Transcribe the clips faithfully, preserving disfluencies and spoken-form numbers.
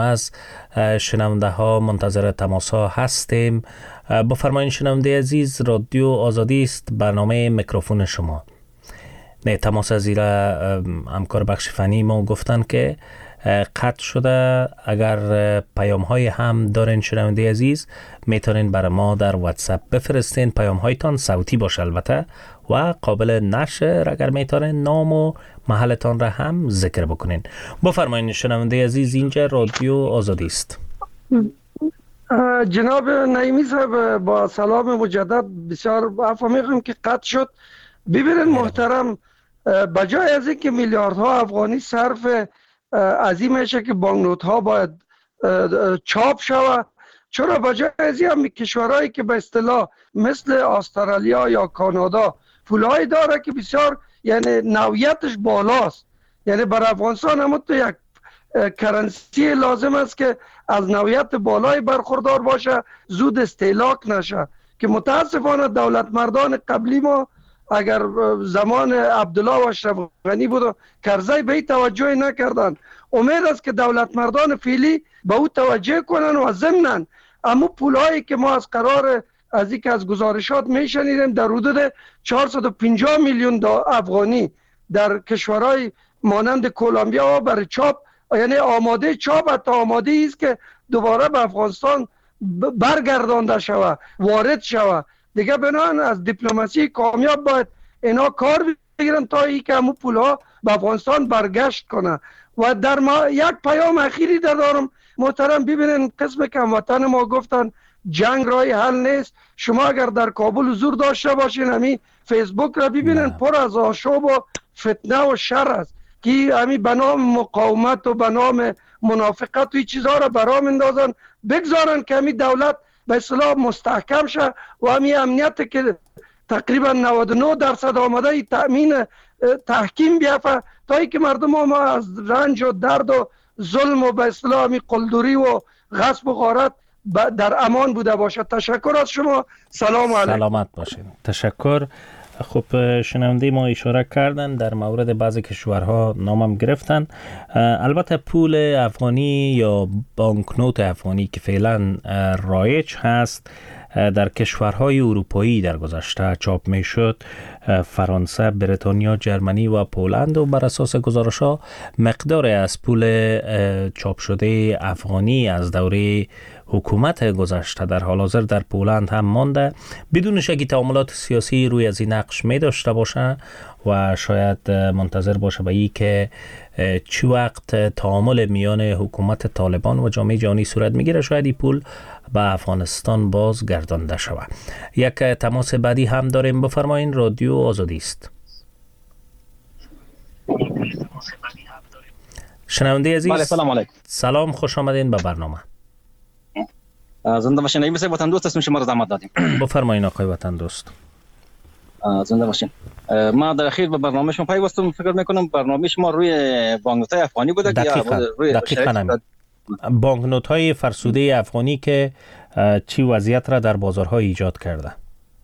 از شنونده ها منتظر تماس ها هستیم. بفرمایید شنونده عزیز، رادیو آزادی است، برنامه میکروفون شما. نه تماس از ایره همکار بخش فنی ما گفتن که قطع شده. اگر پیام های هم دارین شنونده عزیز میتونین برای ما در واتساپ بفرستین، پیام هایتان صوتی باشه البته و قابل نشر. اگر میتونین نام و محلتان را هم ذکر بکنین. بفرمایید شنونده عزیز، اینجا رادیو آزادی است. جناب نعیمی صاحب با سلام مجدد، بسیار عفو میخوام که قطع شد. ببینید محترم، بجای از اینکه میلیاردها افغانی صرف از این میشه که بانکنوت ها باید چاپ شود، چرا بجای از این کشورهایی که به اصطلاح مثل استرالیا یا کانادا پولهایی داره که بسیار یعنی نوعیتش بالاست، یعنی برای افغانستان هم تو یک کرنسی لازم است که از نوعیت بالای برخوردار باشه، زود استهلاک نشه، که متاسفانه دولت مردان قبلی ما اگر زمان عبدالله و اشرف غنی بود کرزی به این توجه نکردن. امید است که دولت مردان فعلی به او توجه کنن و ضمناً اما پولهایی که ما از قرار از اینکه از گزارشات میشنیدیم در حدود چهارصد و پنجاه میلیون افغانی در کشورهای مانند کلمبیا برای چاپ، یعنی آماده چاپ، حتی آماده است که دوباره به افغانستان برگردانده شود، وارد شود. دیگه بنان از دیپلماسی کامیاب باید اینا کار بگیرن تا ای که همون پولها به افغانستان برگشت کنه. و در ما یک پیام اخیری دارم محترم، ببینین قسم که هموطن ما گفتن جنگ رای حل نیست. شما اگر در کابل حضور داشته باشین همین فیسبوک را ببینین پر از آشوب و فتنه و شر است که همین به نام مقاومت و به نام منافقت و این چیزها را برام اندازن، بگذارن که همین دولت به اصطلاح مستحکم شه و همین امنیت که تقریبا نود و نه درصد آمده تأمین تحکیم بیافه تا ای که مردم ما از رنج و درد و ظلم و به اصطلاح همین قلدری و غصب و غارت در امان بوده باشد. تشکر از شما، سلام علیکم. سلامت باشین. تشکر. خب شنونده ما اشاره کردن در مورد بعضی کشورها نامم گرفتن. البته پول افغانی یا بانکنوت افغانی که فعلا رایج هست در کشورهای اروپایی در گذشته چاپ می شد، فرانسه، بریتانیا، جرمنی و پولند، و بر اساس گزارش‌ها مقدار از پول چاپ شده افغانی از دوره حکومت گذشته در حال حاضر در پولند هم مانده، بدون شکی تعاملات سیاسی روی از این نقش می داشته باشه و شاید منتظر باشه به این که چه وقت تعامل میان حکومت طالبان و جامعه جهانی صورت میگیره شاید این پول به افغانستان باز گردانده شود. یک تماس بعدی هم داریم. بفرمایین، رادیو آزادی است. شنونده عزیز، بله، سلام علیکم. سلام، خوش آمدین به برنامه. زنده باشین. ایمسای وطن دوست هستم، شما را زحمت دادیم. بفرمایین آقای وطن دوست. زنده باشین. ما در اخیر به برنامه شما پیوستم، فکر میکنم برنامه شما روی بانکنوت افغانی بوده. دقیقاً روی دقیقاً بانکنوت های فرسوده افغانی که چی وضعیت را در بازارها ایجاد کرده.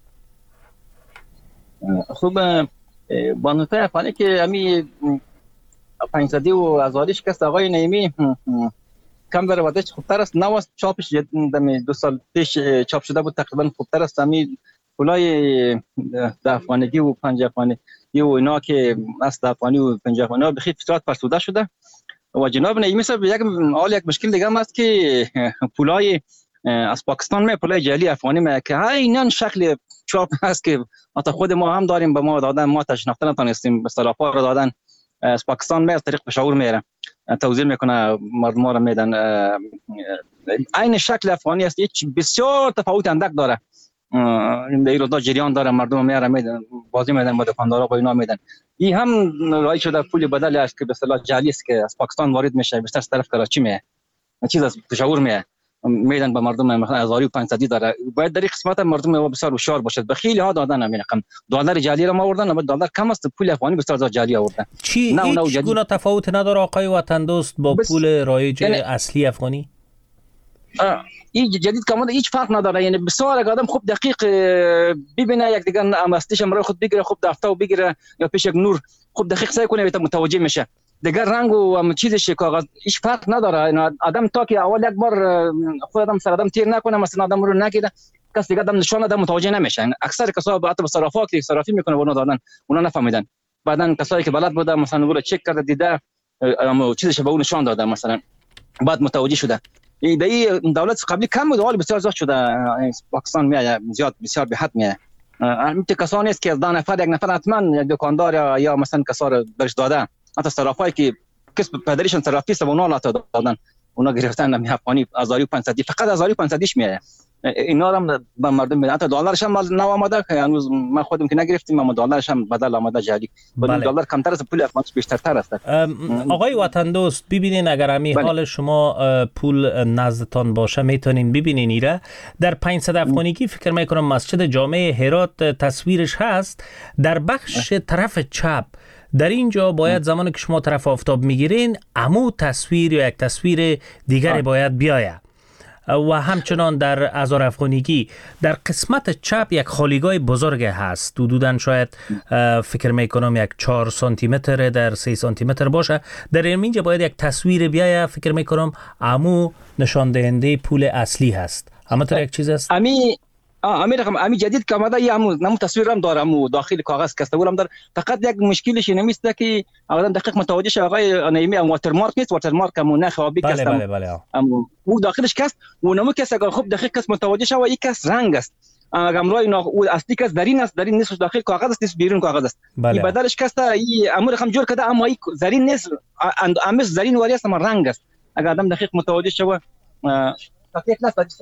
خوب، بانکنوت افغانی که امی پنجصدی و هزاری شکست آقای نعیمی کم در وضعیت خوبتر است. نو چاپش دو سال پیش چاپ شده بود، تقریبا خوبتر است. امی پولای ده افغانگی و پنج افغانی و اینا که است افغانی و پنج افغانی ها بخیر فطرت فرسوده شده. و جناب نعیمی صاحب، یک حال یک مشکل دیگه هم است که پولای از پاکستان می پولای جعلی افغانی می که عیناً شکل چاپ هست که حتی خود ما هم داریم، به ما دادن، ما تشناخته نتونستیم، به اصطلاح پا رو دادن. از پاکستان می از طریق پشاور میره، توزیع میکنه، مردم ها رو میدن. عین شکل افغانی است، هیچ بسیار تفاوت اندک داره. این ایرودا جریان داره، مردم میاره میدن، بازی میدن با دکاندارا، با اینا میدن. این هم رایج شده پول بدل است که به اصطلاح جعلی است که از پاکستان وارد میشه، بیشتر از طرف کراچی میه، چیز از پشاور میه، میدن به مردم. هزار و پانصد داره. باید در این قسمت مردم بسیار هوشیار باشد. به خیلی ها دادن همین رقم دلار جعلی را ما آوردن، اما دلار کم است، پول افغانی بسیار زیاد جعلی آوردن. چی نه هیچ جدید... گونه تفاوت نداره آقای وطن دوست با بس... پول رایج یعنی... اصلی افغانی؟ این جدید کاملا هیچ فرق نداره. یعنی بسیار اگه آدم خوب دقیق ببینه، یک دیگه امستش امرای خود بگیره، خوب دفتر و بگیره یا پیش یک نور خوب دقیق سعی کنه متوجه میشه دیگر رنگ و چیزش کاغذ هیچ فرق نداره. آدم تا که اول یک بار خود آدم سر آدم تیر نکنه، مثلا آدم رو نگیره، کس دیگه آدم نشان آدم متوجه نمیشه. اکثر کسا حتی به صرافا که صرافی میکنه اونا دادن اونا نفهمیدن، بعدن کسایی که بلد بوده مثلا اون رو چک کرده دیده اما چیزش به اون نشان داده، مثلا بعد متوجه شده. این دی دولت قبلی کم بود، حالا بسیار زیاد شده. پاکستان میاد زیاد بسیار به حد میاد. این کسانی است که از ده نفر یک نفر حتما یک دکاندار یا, یا مثلا کسا رو برش داده. حتی صرافایی که کس پدریشون صرافی است اونا لا دادن، اونا گرفتن نمی افغانی هزار و پانصد فقط هزار و پانصد میاد. اینا هم به مردم میدن. حتی دلارش هم نو آمده که هنوز ما خودم که نگرفتیم، اما دلارش هم بدل آمده جاری. ولی دلار کمتر از پول افغانیش بیشتر است. آقای وطن دوست ببینین اگر امی حال شما پول نزدتان باشه میتونین ببینین ایره در پانصد افغانیگی فکر میکنم مسجد جامع هرات تصویرش هست. در بخش طرف چپ در اینجا باید زمانی که شما طرف آفتاب میگیرین عمو تصویر یا یک تصویر دیگری باید بیاید. و همچنان در هزار افغانیگی در قسمت چپ یک خالیگاه بزرگ هست، حدوداً شاید فکر میکنم یک چهار سانتی متر در سه سانتی متر باشه. در اینجا باید یک تصویر بیاید، فکر میکنم عمو نشان دهنده پول اصلی هست. اما تو یک چیز است امی امی رقم امی جدید که آمده یا همون نمو تصویرم داره، همون داخل کاغذ کستورم داره. فقط یک مشکلش نمیسته که آدم دقیق متوجه شه. آقای نعیمی ام واترمارک نیست، واترمارک همون نه خوابی بله کستم. بله بله همون او داخلش کست و نمو کس اگر خوب دقیق کس متوجه شه و یک کس رنگ است. اگر امروی نو او اصلی کس درین است، درین نیست، داخل کاغذ است، نیست بیرون کاغذ است. این بدلش کسته این امور رقم جور کده، اما این زرین نیست، امش زرین واری است اما رنگ است. اگر آدم دقیق متوجه شه و دقیق نست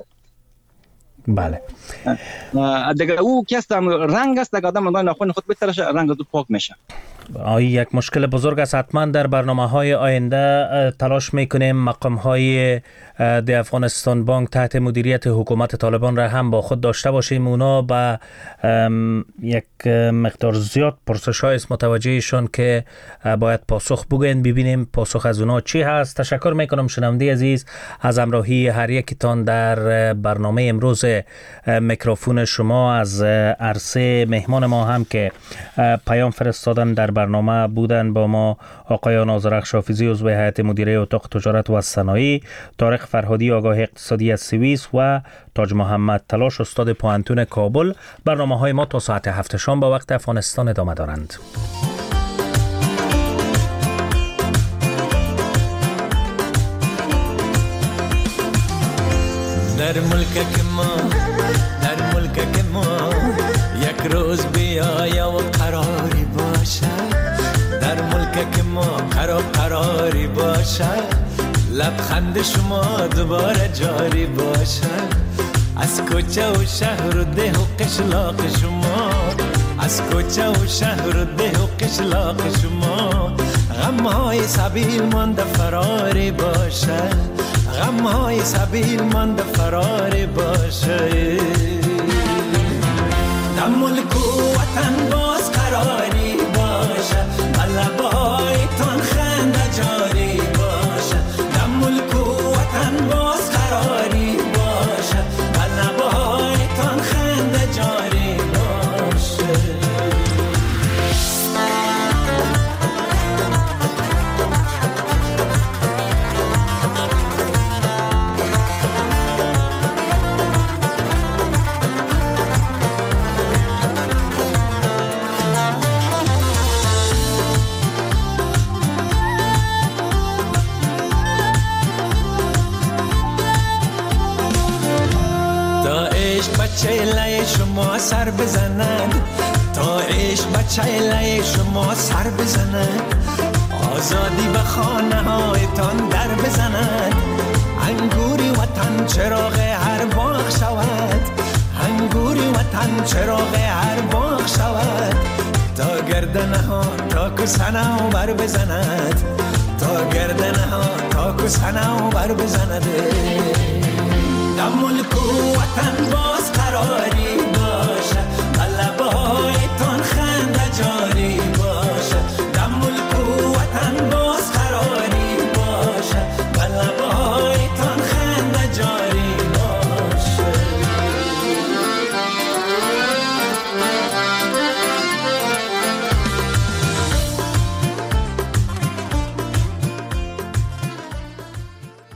بله دیگه او که است رنگ است، دیگه آدم اندای ناخن خود بترشه رنگ دو پاک میشه. آیا یک مشکل بزرگ است. حتما در برنامه های آینده تلاش میکنیم مقام های د افغانستان بانک تحت مدیریت حکومت طالبان را هم با خود داشته باشیم. اونا با یک مقدار زیاد پرسش های است متوجهشون که باید پاسخ بگوین، ببینیم پاسخ از اونا چی هست. تشکر میکنم شنونده عزیز از همراهی هر یکتان در برنامه امروز. میکروفون شما از عرصه مهمان ما هم که پیام فرستادن در برنامه بودن با ما آقای ناظرخش حافظی عضو هیئت مدیره اتاق تجارت و صنایع، طارق فرهادی آگاه اقتصادی از سوئیس و تاج محمد تلاش استاد پوهنتون کابل. برنامه های ما تا ساعت هفت شام با وقت افغانستان ادامه دارند. در ملک ما در ملک ما یک روز بیایا و قراری باشه، در ملک ما قرار قراری باشه، لبخند شما دوباره جاری باشه، از کوچه و شهر و ده و قشلاق شما، از کوچه و شهر و ده و قشلاق شما، غمهای سبیل مانده فراری باشه، غمهای سبیل مانده فراری باشه. در ملک و وطن باز قراری باشه، لبایتان خنده جاری باشه، در ملک و وطن باز قراری باشه، لبایتان خنده جاری باشه. بچه لای شما سر بزنن، تا عشق بچه لای شما سر بزنن، آزادی به خانه هایتان در بزنن، انگوری وطن چراغ هر باغ شود، انگوری وطن چراغ هر باغ شود، تا گردنه ها تا کسنه و بر بزند، تا گردنه ها تا کسنه و بر بزند. در ملک و وطن باز قراری